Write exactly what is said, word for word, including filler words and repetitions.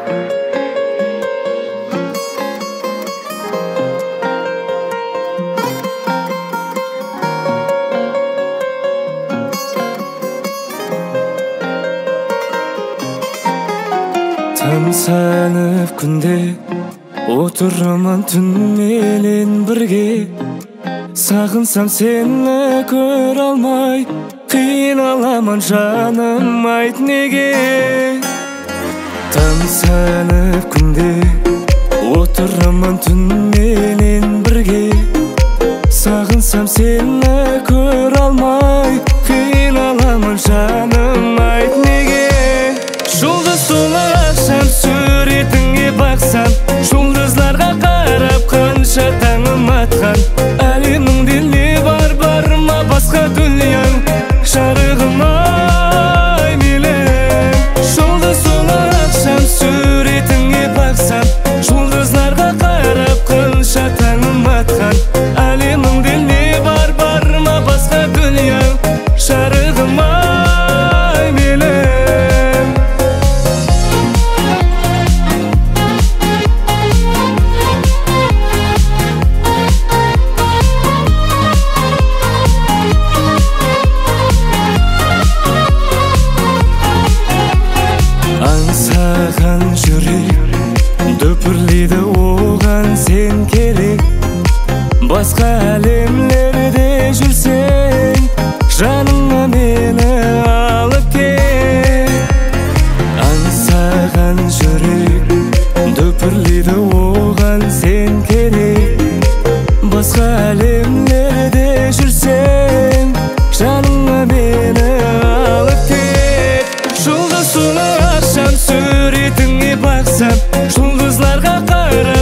Тамсанып күнде отырамын түн менен бірге. Сағынсам сені көре алмай, қиналамын жаным, айт неге. Тамсанып күнде отырамын түн менен бірге. Сағынсам сені көре алмай, қиналамын жаным, айт неге. Жұлдыз толы ақшам суретіңе бақсам, жұлдызларға қарап қанша таңым атқан. Әлеміңде не бар, бар ма басқа дүнияң, жарығым ай мейлі. Жұлдыз толы ақшам суретіңе бақсам, жұлдызларға қарап қанша таңым атқан. Әлеміңде не бар, бар ма басқа дүнияң, жарығым ай мейлі. Аңсаған жүрек дүпірлейді, оған сен керек. Басқа әлемлерде жүрсең, жаныңа мені алып кет. Аңсаған жүрек дүпірлейді, оған сен керек. Басқа әлемлерде жүрсең, жаныңа мені алып кет. Жұлдыз толы ақшам суретіңе бақсам, жұлдызларға қарап